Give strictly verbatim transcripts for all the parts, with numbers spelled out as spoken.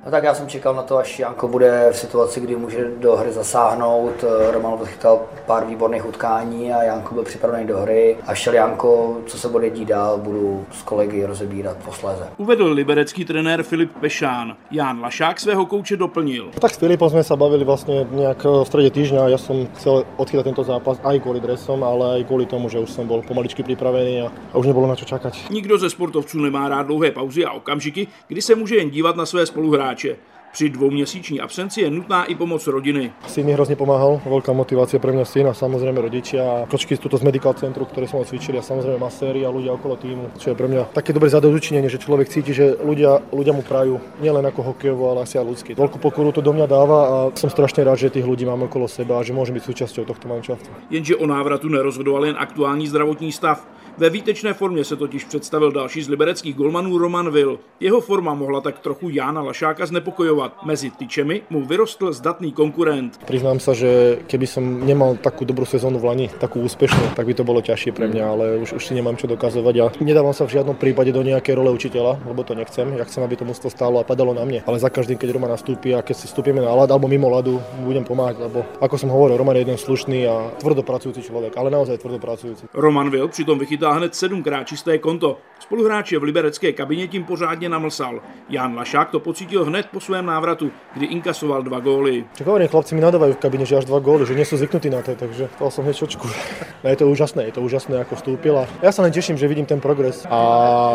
No tak já jsem čekal na to, až Janko bude v situaci, kdy může do hry zasáhnout. Roman odchytal pár výborných utkání a Janko byl připravený do hry. A šel Janko, co se bude dít dál, budu s kolegy rozebírat posléze. Uvedl liberecký trenér Filip Pešán. Jan Lašák svého kouče doplnil. Tak s Filipom sme sa bavili vlastne nejak v strede týždňa. Ja som chcel odchytať tento zápas aj kvôli dresom, ale aj kvôli tomu, že už som bol pomaličky připravený a, a už nebylo na čo čakať. Nikdo ze sportovců nemá rád dlouhé pauzy a okamžiky, kdy se může jen dívat na své spoluhráče. Při dvouměsíční absenci je nutná i pomoc rodiny. Syn mi hrozne pomáhal, veľká motivácia pre mňa syn a samozrejme rodičia, kočky tuto z medical centru, ktoré som cvičili a samozrejme maséri a ľudia okolo týmu, čo je pre mňa také dobré zadozučinenie, že človek cíti, že ľudia, ľudia mu prajú nielen ako hokejovo, ale asi aj ľudský. Veľkú pokoru to do mňa dáva a som strašne rád, že tých ľudí mám okolo seba a že môžem byť súčasťou tohto manšaftu. Jenže o návratu nerozhodoval jen aktuální zdravotní stav. Ve výtečné formě se totiž představil další z libereckých golmanů Roman Vil. Jeho forma mohla tak trochu Jána Lašáka znepokojovat. Mezi tyčemi mu vyrostl zdatný konkurent. Priznám sa, že keby som nemal takú dobrú sezónu v lani, takú úspešnú, tak by to bolo ťažšie pre mňa, ale už, už si nemám čo dokazovať a nedávam sa v žiadnom prípade do nejakej role učiteľa, lebo to nechcem. Ja chcem, aby to mužstvo stálo a padalo na mne. Ale za každým, keď Roman nastúpi a keď si vstúpime na ľad alebo mimo ľadu, budem pomáhať, lebo ako som hovoril, Roman je jeden slušný a tvrdo pracujúci človek, ale naozaj tvrdo pracujúci. Roman Vil přitom vychytal hned sedmkrát čisté konto. Spoluhráče v liberecké kabině tím pořádně namlsal. Jan Lašák to pocítil hned po svém návratu, kdy inkasoval dva góly. Čo hovorím, chlapci mi nadávajú v kabine, že až dva góly, že nie sú zvyknutí na to, takže to som hneď čočku. Je to úžasné, je to úžasné, ako vstúpil a ja sa len teším, že vidím ten progres a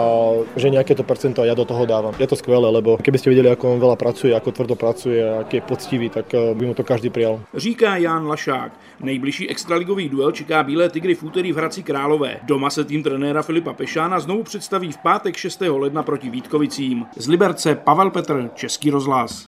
že nejaké to percento ja do toho dávam. Je to skvelé, lebo keby ste videli, ako on veľa pracuje, ako tvrdo pracuje a aký je poctivý, tak by mu to každý prijal. Říká Jan Lašák. Nejbližší extraligový duel čeká Bílé tygry v úterý v Hradci Králové. Doma se tým trenéra Filipa Pešána znovu představí v pátek šestého ledna proti Vítkovicím. Z Liberce Pavel Petr, Český rozhlas.